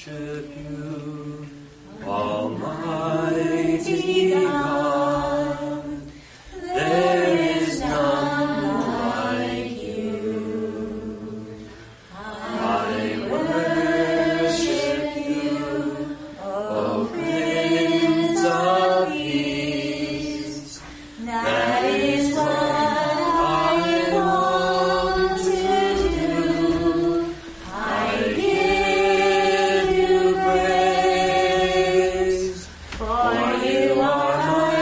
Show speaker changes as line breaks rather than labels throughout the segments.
worship you, Almighty God. There is none like you. I worship you, O Prince of Peace. That is what I want to do. I give you praise, for you are my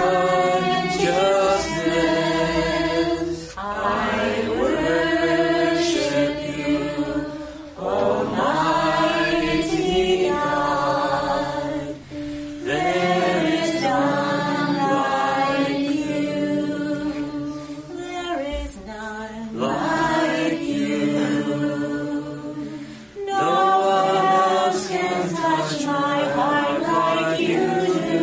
righteousness. I worship you, Almighty God. There is none like you.
There is none
Like you. No one else can touch my heart like you do.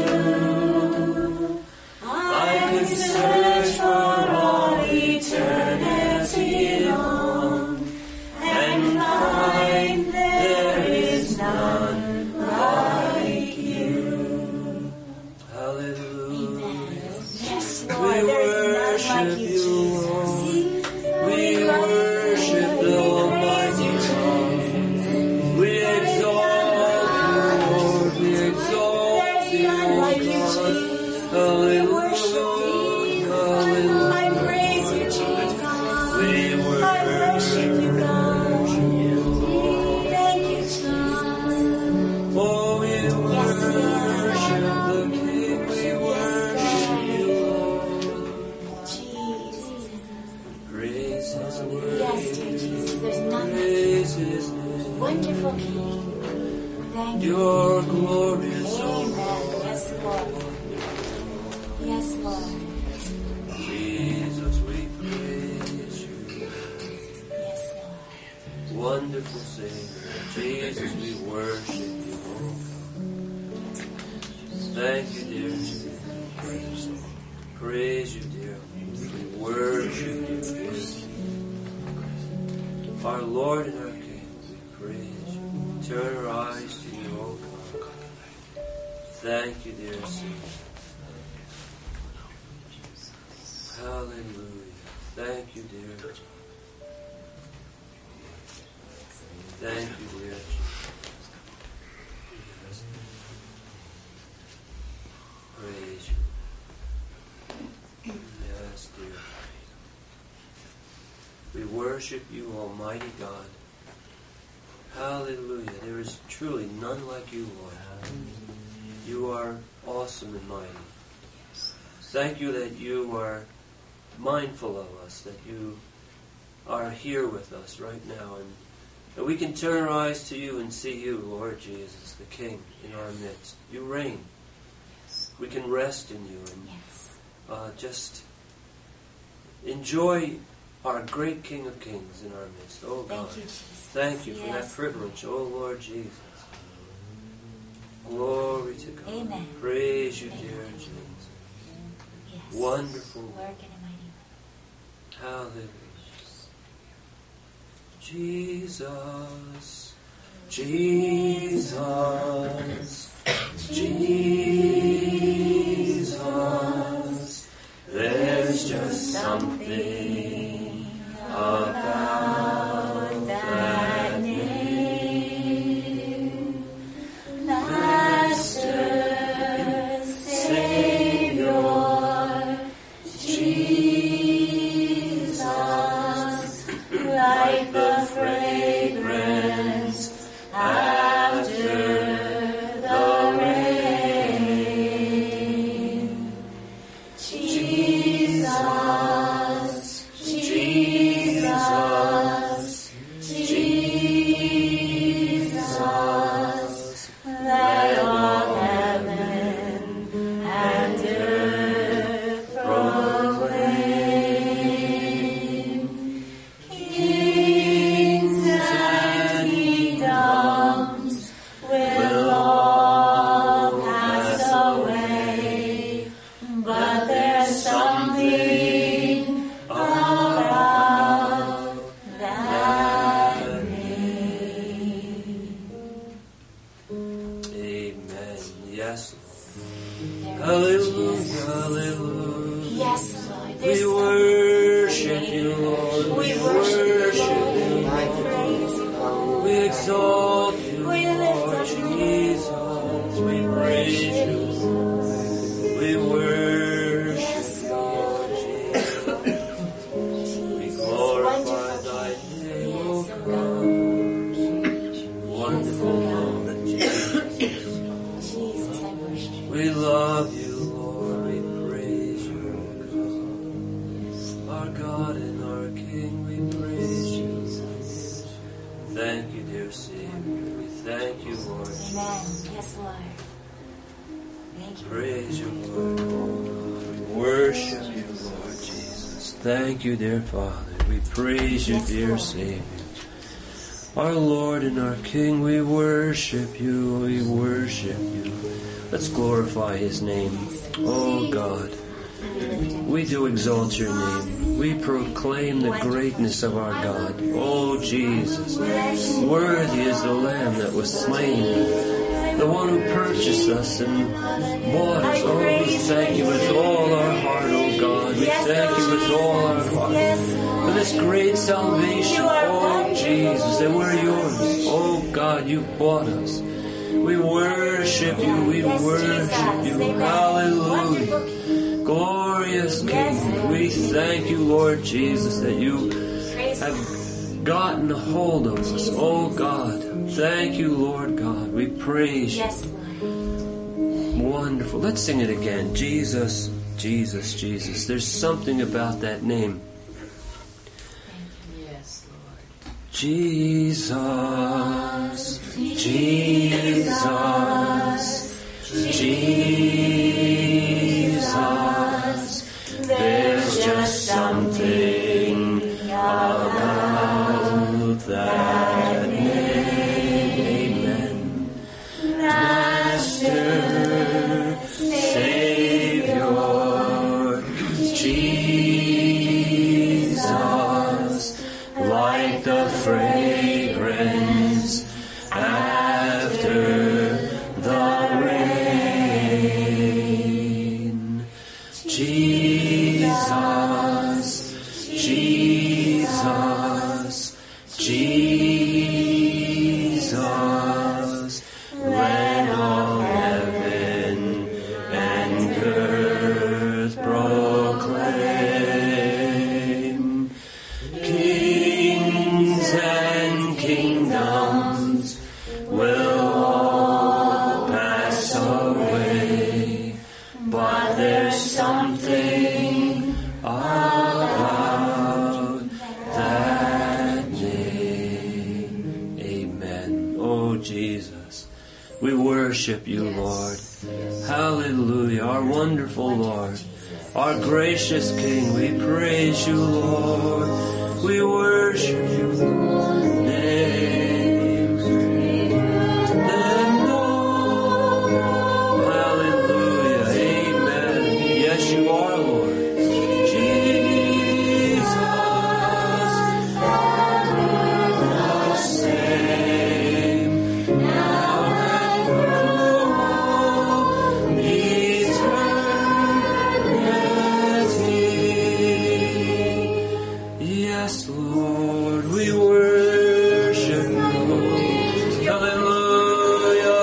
I could search for all eternity long and find there is none like you. Hallelujah.
Yes,
We
Lord, there is none
worship
like you,
you,
Jesus.
We worship the Almighty God. We exalt you, Lord. We exalt
There's
you,
none like you,
God.
Jesus. We worship you.
Hallelujah.
I praise you, Jesus.
We
I worship you, God. Thank you, Jesus.
Oh, we worship the King. We worship you, Lord.
Jesus.
Praise His name.
Yes, dear Jesus, there's none like you.
Praise His name.
Wonderful King. Thank you.
Your glorious, oh
Amen. Yes, Lord. Yes, Lord.
Jesus, we praise you.
Yes, Lord.
Wonderful Savior. Jesus, we worship you. Thank you, dear Jesus. Praise you, dear. We worship you. Our Lord and our King, we praise you. Turn our eyes to you, O God. Thank you, dear Savior. Hallelujah. Thank you, dear. Thank you, dear Jesus. Praise you. Yes, dear. We worship you, Almighty God. Hallelujah. There is truly none like you, Lord. You are awesome and mighty. Thank you that you are mindful of us, that you are here with us right now, and that we can turn our eyes to you and see you, Lord Jesus, the King, in our midst. You reign. We can rest in you and just enjoy our great King of Kings in our midst. Oh God,
Thank you, Jesus.
thank you for that
Yes.
privilege, oh Lord Jesus. Glory to God.
Amen.
Praise you,
Amen.
dear Jesus.
Yes.
Wonderful.
Work in a mighty way.
Hallelujah. Jesus, Jesus, Jesus. There's just something about that name.
Master, Savior, Jesus, like the fragrance after the rain.
Thank you, dear Savior. We thank you, Lord.
Amen. Yes, Lord. Thank you.
Praise you, Lord. We worship you, Lord Jesus. Thank you, dear Father. We praise you,
Yes,
dear
Lord.
Savior. Our Lord and our King, we worship you. We worship you. Let's glorify His name. Oh God, we do exalt your name. We proclaim the greatness of our God. Oh Jesus, worthy is the Lamb that was slain, the one who purchased us and bought us. Oh, we thank you with all our heart, oh God. We thank you with all our heart for this great salvation. Oh Jesus, that we're yours. Oh God, you've bought us. We worship you. We worship you. Hallelujah. Glorious King. We thank you, Lord Jesus, that you have gotten a hold of us. Oh God. Thank you, Lord God. We praise you.
Yes, Lord.
Wonderful. Let's sing it again. Jesus, Jesus, Jesus. There's something about that name.
Yes, Lord.
Jesus, Jesus, Jesus. There's just something about that name. Amen. Master, Savior, Jesus, like the fragrance after the rain. Jesus, Jesus, Jesus, let all heaven and earth proclaim. Kings and kingdoms will all pass away, but there's something about that name. Amen. Oh Jesus, we worship you, Lord. Hallelujah. Our wonderful Lord, our gracious King, we praise you, Lord. We worship you. Name. And all. Hallelujah. Amen. Yes, you are, Lord. Jesus, the same, now and from eternity. Yes, Lord, we worship you. Hallelujah,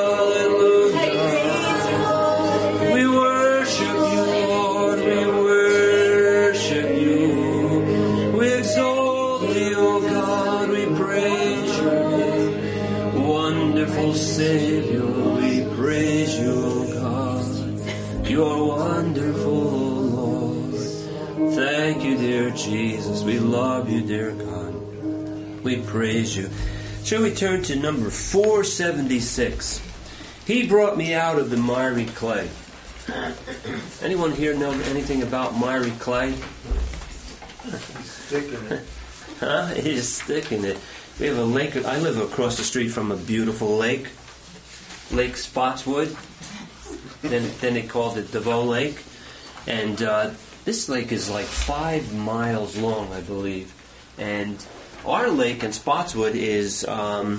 hallelujah. We worship you, Lord. We worship you. We exalt thee, O God. We praise you. Wonderful Savior, we praise you, O God. You are wonderful, Lord. Thank you, dear Jesus. We love you, dear God. We praise you. Shall we turn to number 476? He brought me out of the miry clay. Anyone here know anything about miry clay?
Sticking it.
Huh? He's sticking it. We have a lake. I live across the street from a beautiful lake, Lake Spotswood. Then they called it DeVoe Lake. And this lake is like 5 miles long, I believe. And our lake in Spotswood is, well,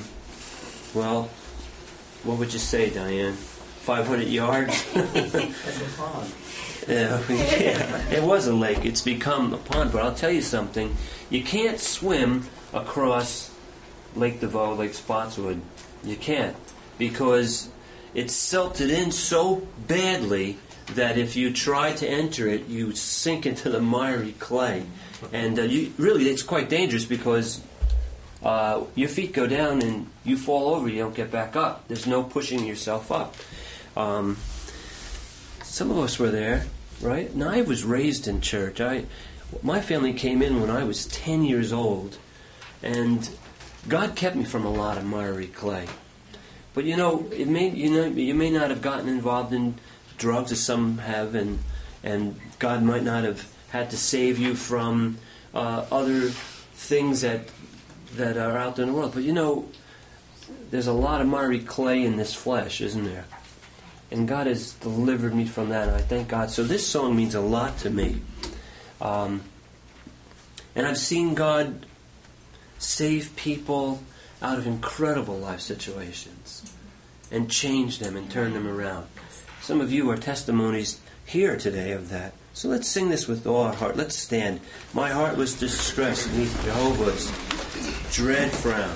what would you say, Diane? 500 yards?
That's a pond.
Yeah, it was a lake. It's become a pond. But I'll tell you something. You can't swim across Lake DeVoe, Lake Spotswood. You can't. Because it's silted in so badly that if you try to enter it, you sink into the miry clay. And really, it's quite dangerous because your feet go down and you fall over, you don't get back up. There's no pushing yourself up. Some of us were there, right? And I was raised in church. My family came in when I was 10 years old. And God kept me from a lot of miry clay. But you may not have gotten involved in drugs as some have, and God might not have had to save you from other things that are out there in the world. But there's a lot of miry clay in this flesh, isn't there? And God has delivered me from that, and I thank God. So this song means a lot to me. And I've seen God save people out of incredible life situations and change them and turn them around. Some of you are testimonies here today of that. So let's sing this with all our heart. Let's stand. My heart was distressed beneath Jehovah's dread frown.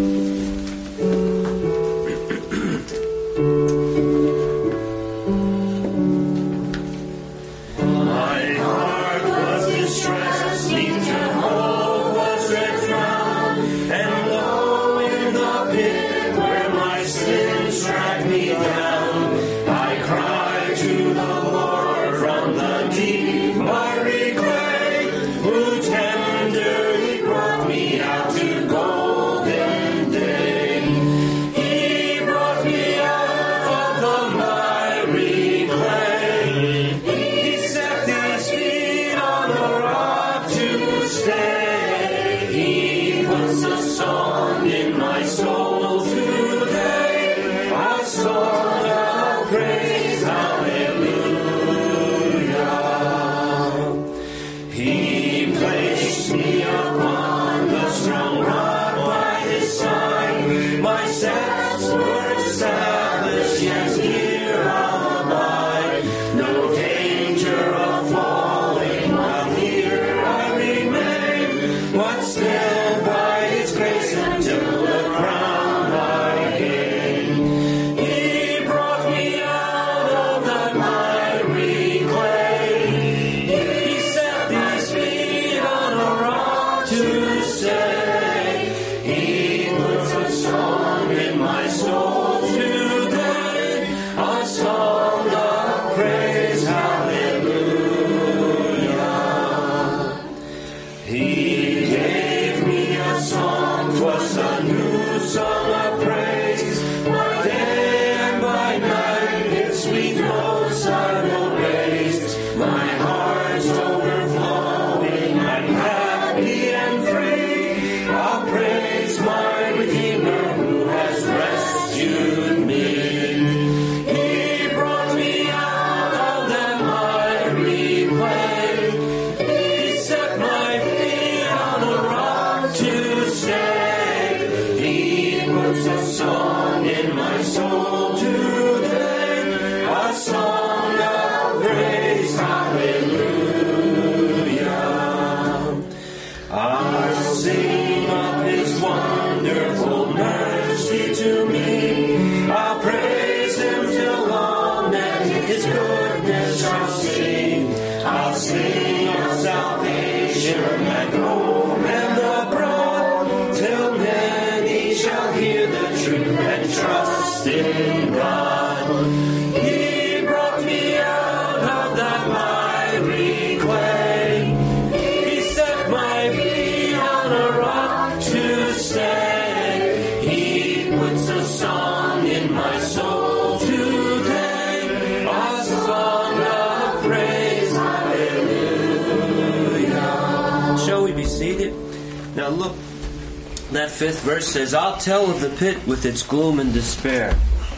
That fifth verse says, I'll tell of the pit with its gloom and despair.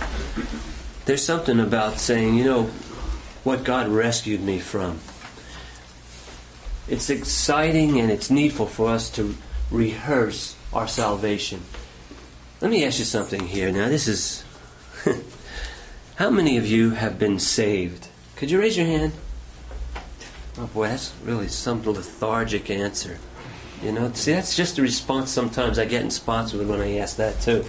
There's something about saying, what God rescued me from. It's exciting and it's needful for us to rehearse our salvation. Let me ask you something here. Now this is... How many of you have been saved? Could you raise your hand? Oh boy, that's really some lethargic answer. See, that's just a response sometimes I get in spots with when I ask that too.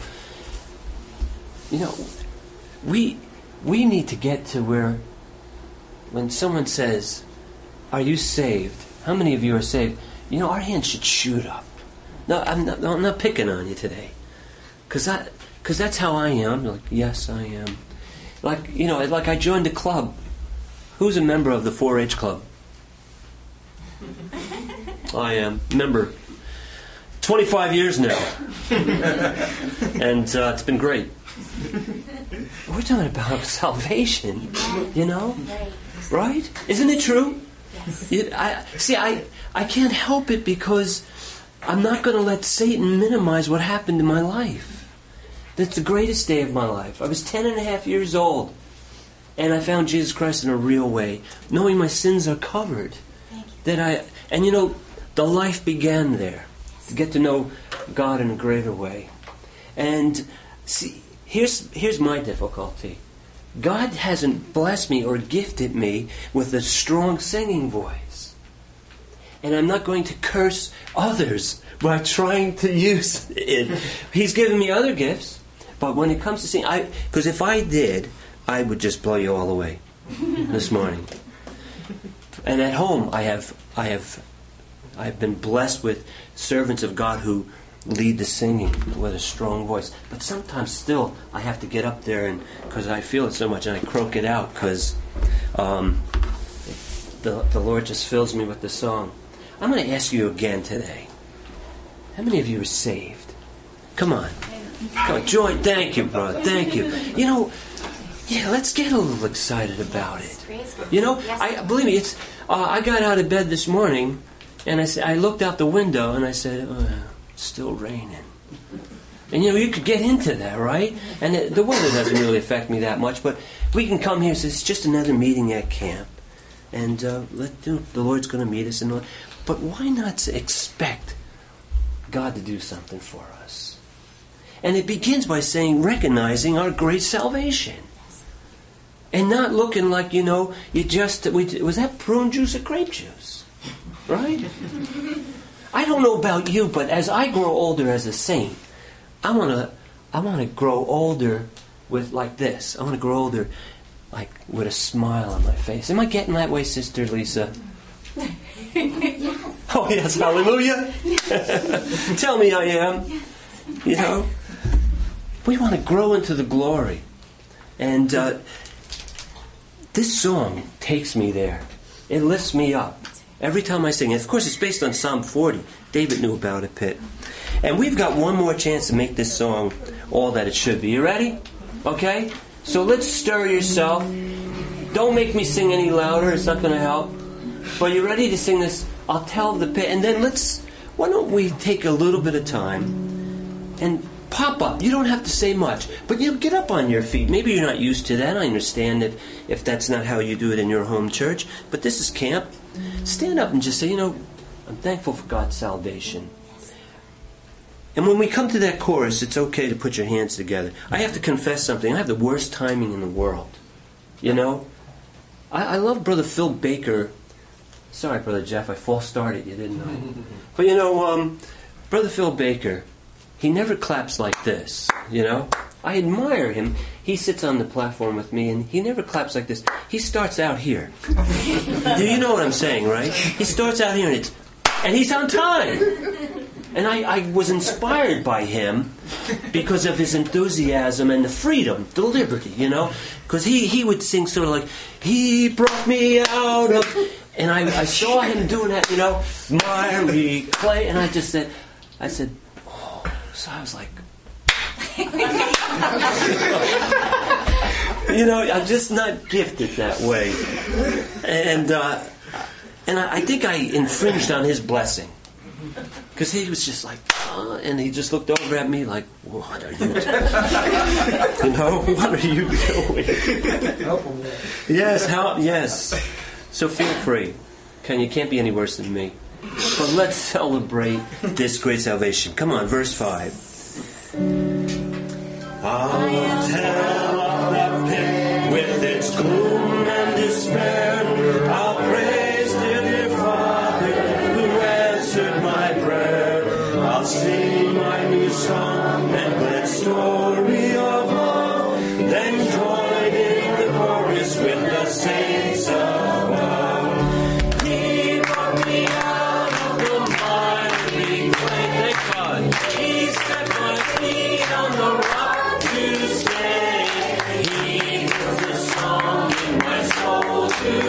We need to get to where when someone says, are you saved? How many of you are saved? Our hands should shoot up. No, I'm not picking on you today. Because that's how I am. Like, yes, I am. Like I joined a club. Who's a member of the 4-H club? I am. Member. 25 years now. And it's been great. We're talking about salvation, you know? Right? Isn't it true?
Yes.
I can't help it because I'm not going to let Satan minimize what happened in my life. That's the greatest day of my life. I was 10 and a half years old, and I found Jesus Christ in a real way, knowing my sins are covered.
Thank you.
And the life began there, to get to know God in a greater way. And see, here's my difficulty. God hasn't blessed me or gifted me with a strong singing voice. And I'm not going to curse others by trying to use it. He's given me other gifts, but when it comes to singing, because if I did, I would just blow you all away this morning. And at home, I've been blessed with servants of God who lead the singing with a strong voice. But sometimes still I have to get up there, and because I feel it so much, and I croak it out because the Lord just fills me with the song. I'm going to ask you again today. How many of you are saved? Come on. Come on, join. Thank you, brother. Thank you. Let's get a little excited about it. Believe me, it's. I got out of bed this morning, and I looked out the window, and I said, it's still raining. And you could get into that, right? And the weather doesn't really affect me that much, but we can come here and say, it's just another meeting at camp. And the Lord's going to meet us. But why not expect God to do something for us? And it begins by recognizing our great salvation. And not looking like, was that prune juice or grape juice? Right? I don't know about you, but as I grow older as a saint, I want to grow older with like this. I want to grow older like with a smile on my face. Am I getting that way, Sister Lisa? Oh yes, hallelujah. Tell me I am. We want to grow into the glory. And this song takes me there. It lifts me up. Every time I sing it. Of course, it's based on Psalm 40. David knew about it, Pitt. And we've got one more chance to make this song all that it should be. You ready? Okay? So let's stir yourself. Don't make me sing any louder. It's not going to help. But you ready to sing this? I'll tell the Pitt. And then why don't we take a little bit of time and pop up. You don't have to say much. But get up on your feet. Maybe you're not used to that. I understand if that's not how you do it in your home church. But this is camp. Stand up and just say, I'm thankful for God's salvation. And when we come to that chorus, it's okay to put your hands together. I have to confess something. I have the worst timing in the world. I love Brother Phil Baker. Sorry, Brother Jeff, I false started. You didn't know. But Brother Phil Baker, he never claps like this. I admire him. He sits on the platform with me, and he never claps like this. He starts out here. Do you know what I'm saying, right? He starts out here, and he's on time. And I was inspired by him because of his enthusiasm and the freedom, the liberty, Because he would sing sort of like, He brought me out of... And I saw him doing that, miry clay. And I said, oh. So I was like... I'm just not gifted that way. And I think I infringed on his blessing. Because he was just like, and he just looked over at me like, what are you doing? What are you doing? Yes. So feel free. You can't be any worse than me. But let's celebrate this great salvation. Come on, verse 5. I'll tell of the pit with its gloom and despair. I'll praise dear Father who answered my prayer. I'll sing my new song and glad story of love. Then join in the chorus with the saints above. He brought me out of the miry clay. Thank God. He set my feet on the rock to stay. He gives a song in my soul to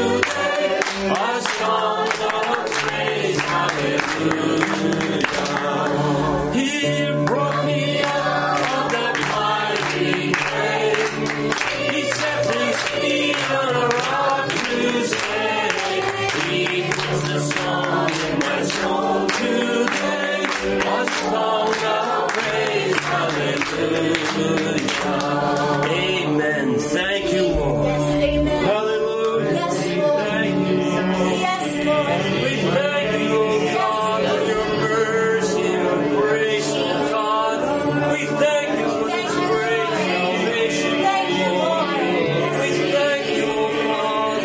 Amen. Thank you, Lord. Hallelujah. Thank you. We thank you, oh God, for your mercy and your grace, oh God. We thank you for this great salvation. We thank you, oh God.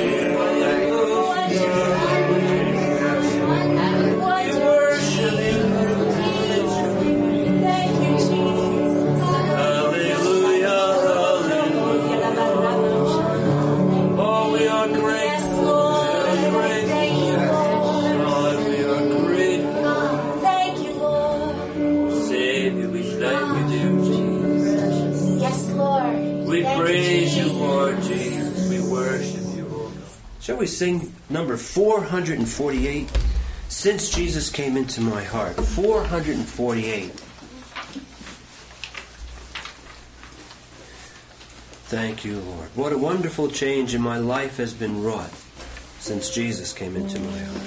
We worship you. Hallelujah. Oh, we are grateful. God, we are grateful.
Thank you, Lord.
Savior, we thank you, dear Jesus.
Yes, Lord.
We
Thank
praise you,
Jesus.
Lord Jesus. We worship you, Lord. Shall we sing number 448? Since Jesus Came Into My Heart. 448. Thank you, Lord. What a wonderful change in my life has been wrought since Jesus came into my heart.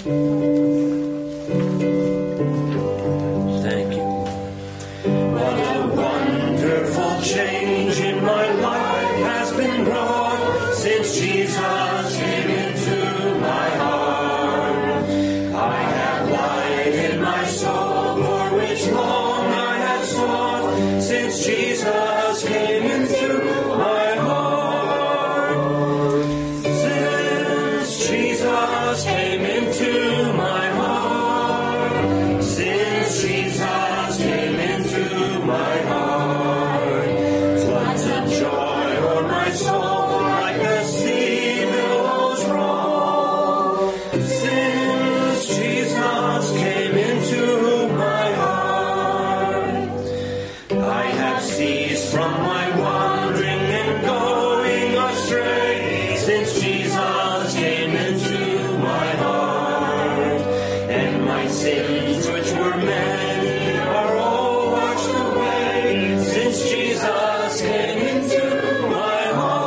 Thank you, Lord. What a wonderful change in my life has been wrought since Jesus came into my heart. I have light in my soul for which long I had sought since Jesus came into my heart. Since Jesus came into my heart. Since Jesus came into my heart. Floods of joy o'er my soul like the sea billows roll. Since Jesus came into my heart. I have ceased from my wandering and going astray since Jesus came into my heart. And my sins, which were many, are all washed away since Jesus came into my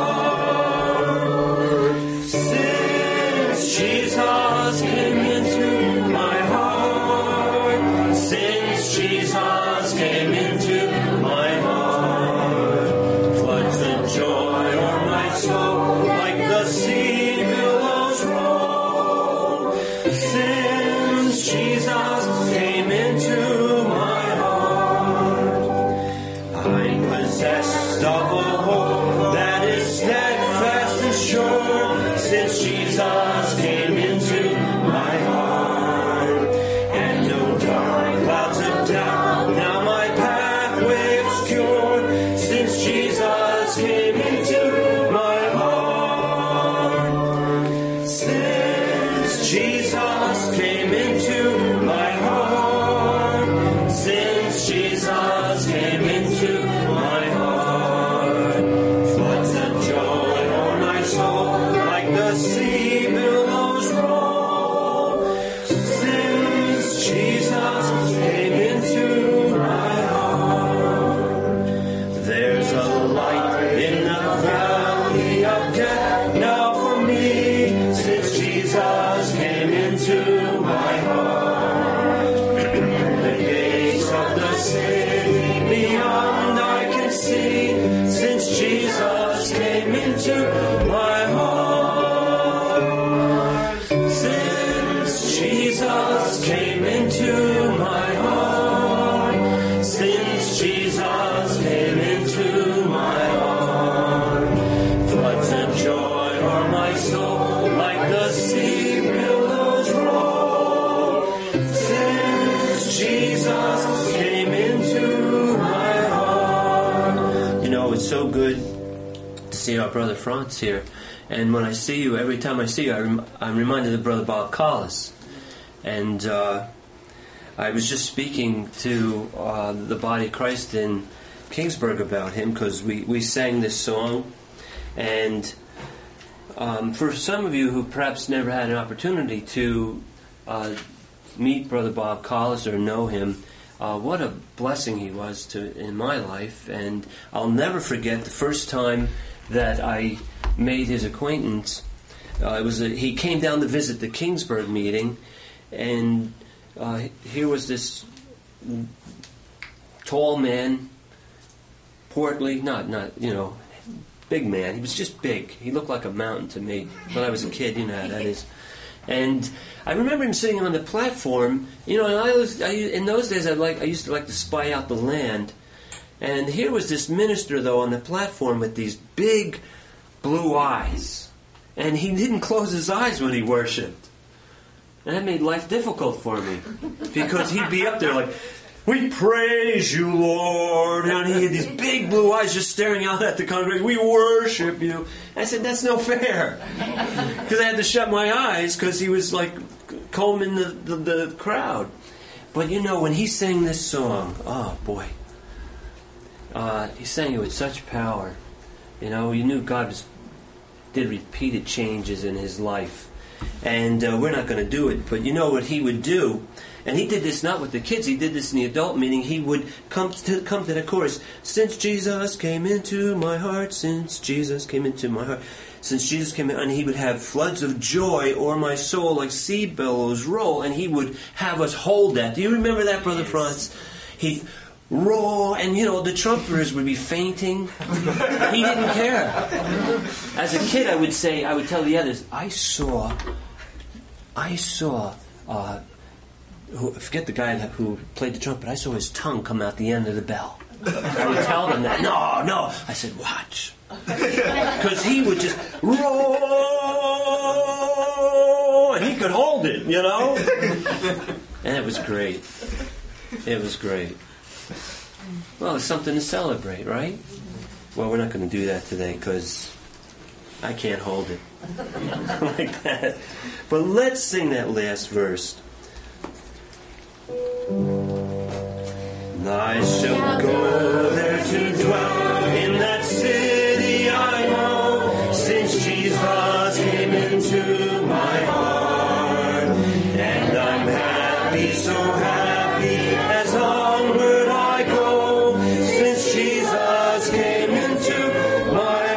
heart. Since Jesus came into my heart. Since Jesus came into my heart. Floods of joy o'er my soul like the sea billows roll. Since Jesus came into my heart. I'm possessed of a hope that is steadfast and sure since Jesus came into my heart. And no dark clouds of doubt now my pathway obscure since Jesus came into my heart. Since Jesus came into my heart. Since Jesus came into my heart. Floods of joy o'er my soul like the sea billows roll. Since Jesus came into my heart. There's a light in the valley of death now for me since Jesus came into my heart. The gates of the city beyond I can see since Jesus came into my heart. Since Jesus came into my heart. Since Jesus came into my heart. Floods of joy o'er my soul like the sea billows roll. Since Jesus came into my heart. You know, it's so good to see our brother Franz here. And when I see you, every time I see you, I'm reminded of Brother Bob Collis. And I was just speaking to the body of Christ in Kingsburg about him because we sang this song. And for some of you who perhaps never had an opportunity to meet Brother Bob Collis or know him, what a blessing he was in my life. And I'll never forget the first time that I made his acquaintance. He came down to visit the Kingsburg meeting, and here was this tall man, portly, not big man. He was just big. He looked like a mountain to me when I was a kid. You know how that is. And I remember him sitting on the platform. And in those days, I used to like to spy out the land. And here was this minister, though, on the platform with these big blue eyes. And he didn't close his eyes when he worshipped. And that made life difficult for me. Because he'd be up there like, "We praise you, Lord." And he had these big blue eyes just staring out at the congregation. "We worship you." I said, "That's no fair." Because I had to shut my eyes because he was like combing the crowd. But when he sang this song, oh boy. He sang it with such power. You knew God did repeated changes in his life. And we're not going to do it. But you know what he would do? And he did this not with the kids. He did this in the adult meeting. He would come to the chorus. "Since Jesus came into my heart, since Jesus came into my heart, since Jesus came in," and he would have floods of joy o'er my soul like sea billows roll. And he would have us hold that. Do you remember that, Brother Franz? He roar, and the trumpeters would be fainting. He didn't care. As a kid, I would tell the others, I saw. Forget the guy who played the trumpet. I saw his tongue come out the end of the bell. I would tell them that. No. I said, watch. Because he would just roar, and he could hold it, And it was great. It was great. Well, it's something to celebrate, right? Well, we're not going to do that today because I can't hold it like that. But let's sing that last verse. I shall go there to dwell in that city I know, since Jesus came into my heart. And I'm happy, so happy, as onward I go, since Jesus came into my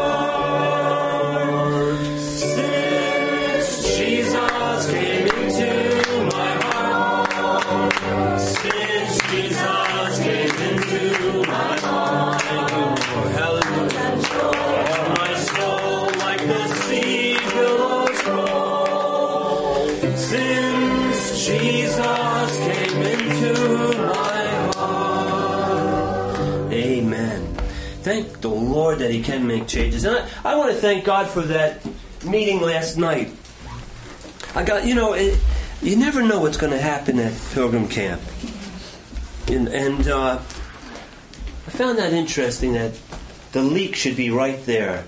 heart. Since Jesus came into my heart. Since Jesus came into my heart. Hallelujah. My soul like the sea billows roll. Since Jesus came into my heart. Amen. Thank the Lord that He can make changes. And I want to thank God for that meeting last night. I got, you never know what's going to happen at Pilgrim Camp. And I found that interesting that the leak should be right there.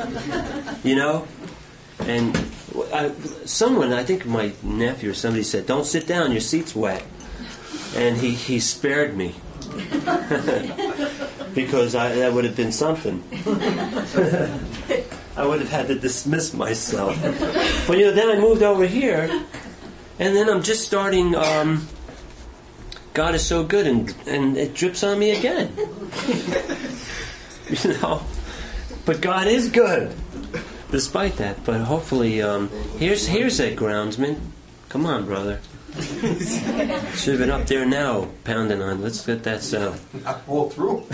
And someone, I think my nephew or somebody said, "Don't sit down, your seat's wet." And he spared me. Because that would have been something. I would have had to dismiss myself. But then I moved over here, and then I'm just starting. God is so good, and it drips on me again. But God is good, despite that. But hopefully, here's that groundsman. Come on, brother. Should have been up there now, pounding on. Let's get that sound.
I pulled through.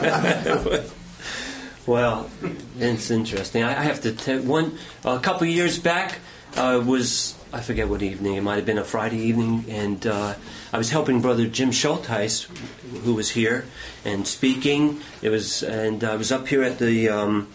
Well, it's interesting. I have to tell a couple of years back was, I forget what evening. It might have been a Friday evening, and I was helping Brother Jim Schultheis, who was here and speaking. I was up here at the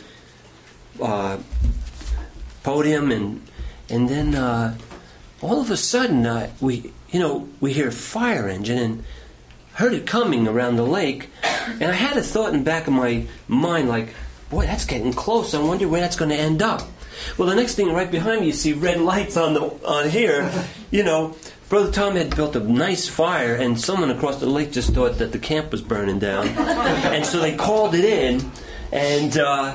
podium, and then all of a sudden we hear a fire engine and heard it coming around the lake, and I had a thought in the back of my mind like, boy, that's getting close. I wonder where that's going to end up. Well, the next thing right behind me, you see red lights on here. Brother Tom had built a nice fire, and someone across the lake just thought that the camp was burning down, and so they called it in, and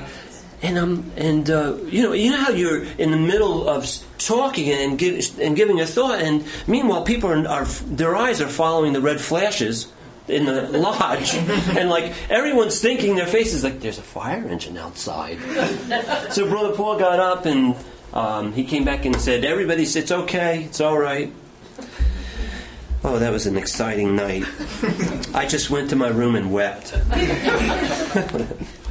you know how you're in the middle of talking and giving a thought, and meanwhile people are their eyes are following the red flashes in the lodge, and like everyone's thinking, their faces like there's a fire engine outside. So Brother Paul got up and he came back and said, "Everybody, it's okay, it's all right." Oh, that was an exciting night. I just went to my room and wept.